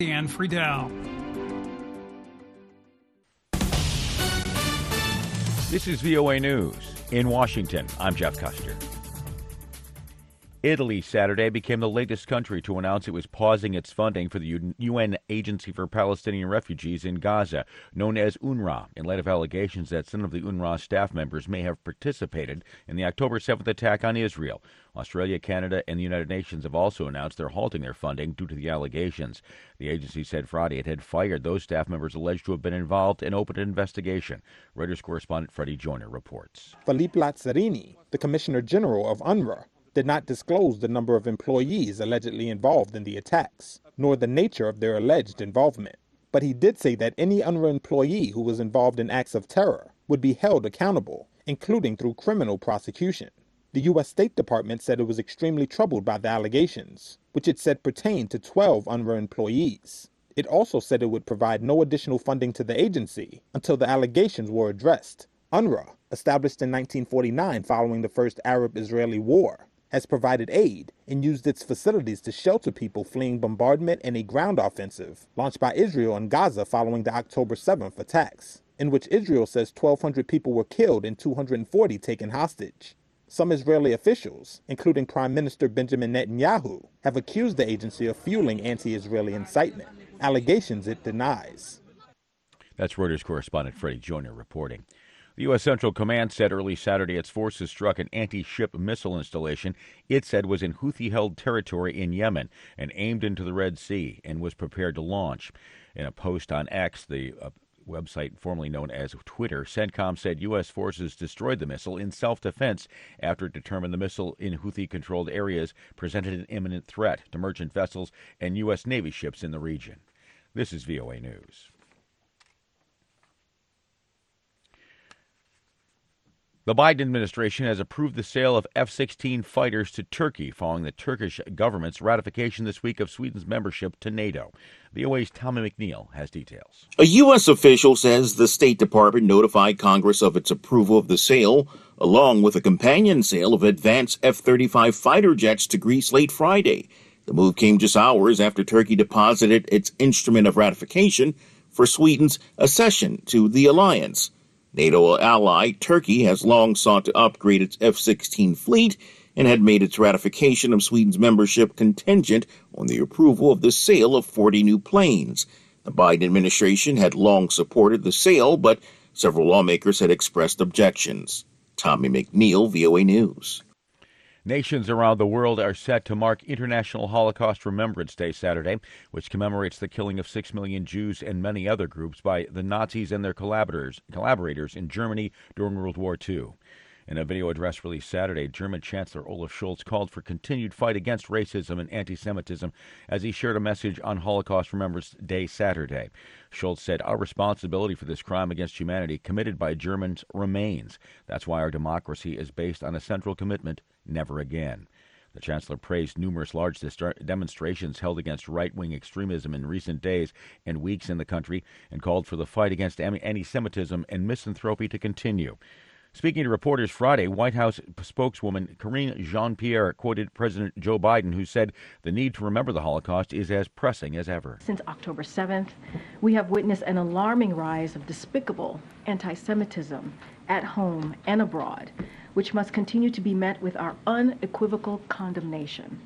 and Friedel. This is VOA News. In Washington, I'm Jeff Custer. Italy Saturday became the latest country to announce it was pausing its funding for the UN Agency for Palestinian Refugees in Gaza, known as UNRWA, in light of allegations that some of the UNRWA staff members may have participated in the October 7th attack on Israel. Australia, Canada, and the United Nations have also announced they're halting their funding due to the allegations. The agency said Friday it had fired those staff members alleged to have been involved and opened an investigation. Reuters correspondent Freddie Joyner reports. Philippe Lazzarini, the Commissioner General of UNRWA, did not disclose the number of employees allegedly involved in the attacks, nor the nature of their alleged involvement. But he did say that any UNRWA employee who was involved in acts of terror would be held accountable, including through criminal prosecution. The U.S. State Department said it was extremely troubled by the allegations, which it said pertained to 12 UNRWA employees. It also said it would provide no additional funding to the agency until the allegations were addressed. UNRWA, established in 1949 following the first Arab-Israeli war, has provided aid and used its facilities to shelter people fleeing bombardment in a ground offensive launched by Israel in Gaza following the October 7th attacks, in which Israel says 1,200 people were killed and 240 taken hostage. Some Israeli officials, including Prime Minister Benjamin Netanyahu, have accused the agency of fueling anti-Israeli incitement, allegations it denies. That's Reuters correspondent Freddie Joyner reporting. The U.S. Central Command said early Saturday its forces struck an anti-ship missile installation it said was in Houthi-held territory in Yemen and aimed into the Red Sea and was prepared to launch. In a post on X, the website formerly known as Twitter, CENTCOM said U.S. forces destroyed the missile in self-defense after it determined the missile in Houthi-controlled areas presented an imminent threat to merchant vessels and U.S. Navy ships in the region. This is VOA News. The Biden administration has approved the sale of F-16 fighters to Turkey following the Turkish government's ratification this week of Sweden's membership to NATO. VOA's Tommy McNeil has details. A U.S. official says the State Department notified Congress of its approval of the sale, along with a companion sale of advanced F-35 fighter jets to Greece late Friday. The move came just hours after Turkey deposited its instrument of ratification for Sweden's accession to the alliance. NATO ally Turkey has long sought to upgrade its F-16 fleet and had made its ratification of Sweden's membership contingent on the approval of the sale of 40 new planes. The Biden administration had long supported the sale, but several lawmakers had expressed objections. Tommy McNeil, VOA News. Nations around the world are set to mark International Holocaust Remembrance Day Saturday, which commemorates the killing of 6 million Jews and many other groups by the Nazis and their collaborators in Germany during World War II. In a video address released Saturday, German Chancellor Olaf Scholz called for continued fight against racism and anti-Semitism as he shared a message on Holocaust Remembrance Day Saturday. Scholz said, "Our responsibility for this crime against humanity committed by Germans remains. That's why our democracy is based on a central commitment, never again." The Chancellor praised numerous large demonstrations held against right-wing extremism in recent days and weeks in the country and called for the fight against anti-Semitism and misanthropy to continue. Speaking to reporters Friday, White House spokeswoman Karine Jean-Pierre quoted President Joe Biden, who said the need to remember the Holocaust is as pressing as ever. Since October 7th, we have witnessed an alarming rise of despicable anti-Semitism at home and abroad, which must continue to be met with our unequivocal condemnation.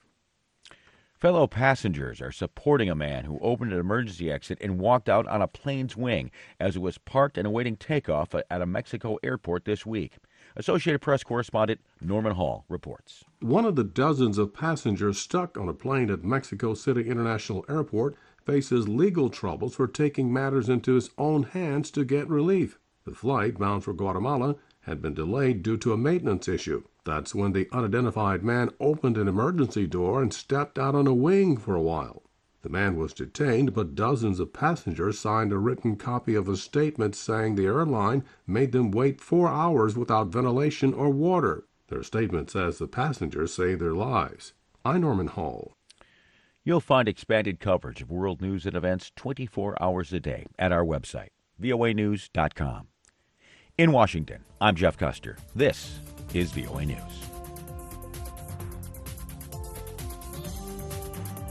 Fellow passengers are supporting a man who opened an emergency exit and walked out on a plane's wing as it was parked and awaiting takeoff at a Mexico airport this week. Associated Press correspondent Norman Hall reports. One of the dozens of passengers stuck on a plane at Mexico City International Airport faces legal troubles for taking matters into his own hands to get relief. The flight bound for Guatemala had been delayed due to a maintenance issue. That's when the unidentified man opened an emergency door and stepped out on a wing for a while. The man was detained, but dozens of passengers signed a written copy of a statement saying the airline made them wait 4 hours without ventilation or water. Their statement says the passengers saved their lives. I'm Norman Hall. You'll find expanded coverage of world news and events 24 hours a day at our website, voanews.com. In Washington, I'm Jeff Custer. This is VOA News.